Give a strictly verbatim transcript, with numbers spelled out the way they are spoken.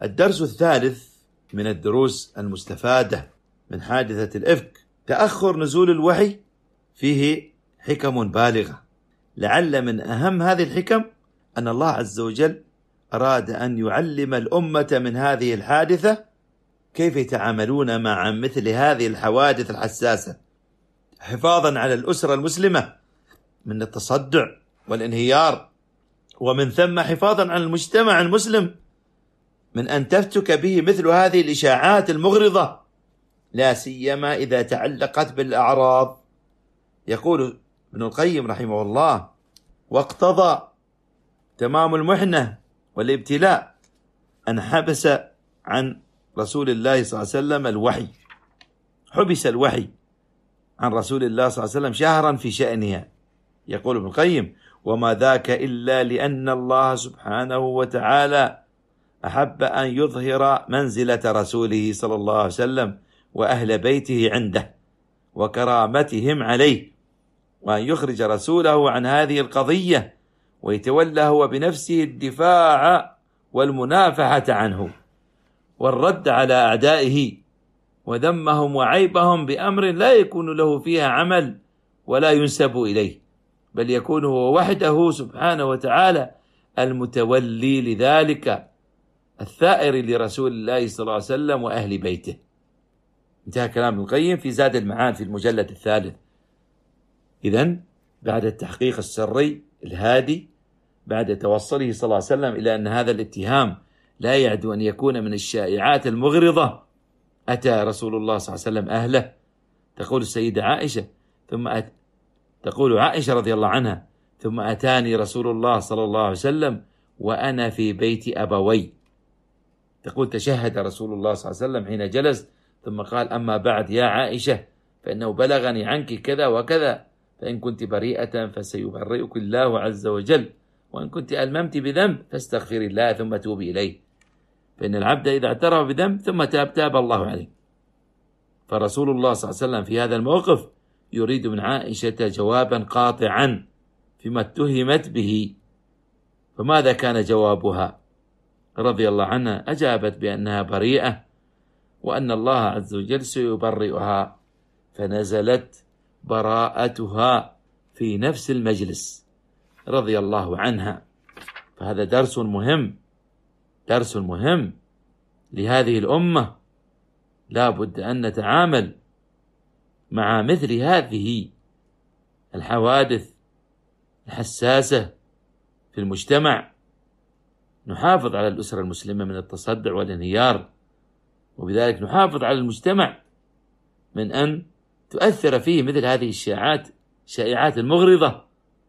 الدرس الثالث من الدروس المستفادة من حادثة الإفك: تأخر نزول الوحي فيه حكم بالغة. لعل من أهم هذه الحكم أن الله عز وجل أراد أن يعلم الأمة من هذه الحادثة كيف يتعاملون مع مثل هذه الحوادث الحساسة، حفاظا على الأسرة المسلمة من التصدع والانهيار، ومن ثم حفاظا على المجتمع المسلم من أن تفتك به مثل هذه الإشاعات المغرضة، لا سيما إذا تعلقت بالأعراض. يقول ابن القيم رحمه الله: واقتضى تمام المحنة والابتلاء أن حبس عن رسول الله صلى الله عليه وسلم الوحي، حبس الوحي عن رسول الله صلى الله عليه وسلم شهرا في شأنها. يقول ابن القيم: وما ذاك إلا لأن الله سبحانه وتعالى أحب أن يظهر منزلة رسوله صلى الله عليه وسلم وأهل بيته عنده وكرامتهم عليه، وأن يخرج رسوله عن هذه القضية ويتولى هو بنفسه الدفاع والمنافحة عنه والرد على أعدائه وذمهم وعيبهم بأمر لا يكون له فيها عمل ولا ينسب إليه، بل يكون هو وحده سبحانه وتعالى المتولي لذلك الثائر لرسول الله صلى الله عليه وسلم وأهل بيته. انتهى كلام ابن القيم في زاد المعاد في المجلد الثالث. إذن بعد التحقيق السري الهادي، بعد توصله صلى الله عليه وسلم إلى أن هذا الاتهام لا يعدو أن يكون من الشائعات المغرضة، أتى رسول الله صلى الله عليه وسلم أهله. تقول السيدة عائشة ثم أت... تقول عائشة رضي الله عنها: ثم أتاني رسول الله صلى الله عليه وسلم وأنا في بيت أبوي. تقول: تشهد رسول الله صلى الله عليه وسلم حين جلس ثم قال: أما بعد يا عائشة فإنه بلغني عنك كذا وكذا، فإن كنت بريئة فسيبرئك الله عز وجل، وإن كنت ألممت بذنب فاستغفر الله ثم توبي إليه، فإن العبد إذا اعترف بذنب ثم تاب تاب الله عليه. فرسول الله صلى الله عليه وسلم في هذا الموقف يريد من عائشة جوابا قاطعا فيما اتهمت به. فماذا كان جوابها رضي الله عنها؟ أجابت بأنها بريئة وأن الله عز وجل سيبرئها، فنزلت براءتها في نفس المجلس رضي الله عنها. فهذا درس مهم، درس مهم لهذه الأمة. لا بد أن نتعامل مع مثل هذه الحوادث الحساسة في المجتمع، نحافظ على الأسرة المسلمة من التصدع والانهيار، وبذلك نحافظ على المجتمع من أن تؤثر فيه مثل هذه الشائعات الشائعات المغرضة